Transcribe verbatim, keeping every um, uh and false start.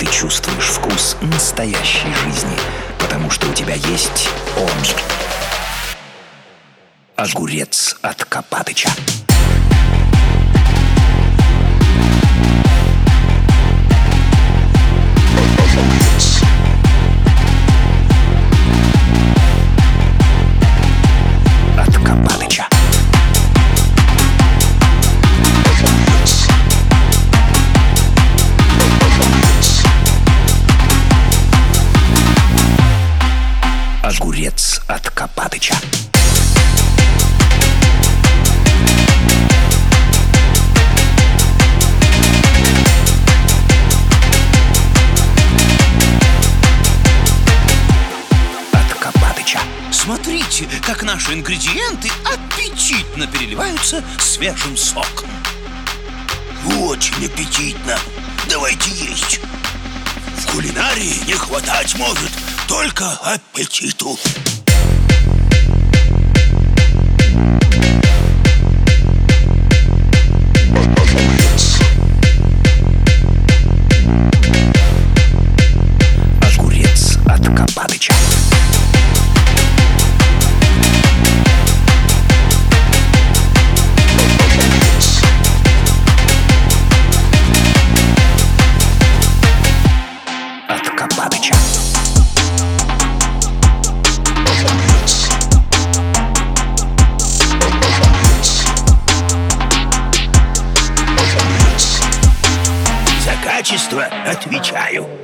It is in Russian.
ты чувствуешь вкус настоящей жизни, потому что у тебя есть он. Огурец от Копатыча. От Копатыча. Огурец от Копатыча. От Копатыча. Смотрите, как наши ингредиенты аппетитно переливаются свежим соком. Очень аппетитно. Давайте есть. В кулинарии не хватать может только аппетиту. Огурец от Копатыча. От Копатыча. За качество отвечаю.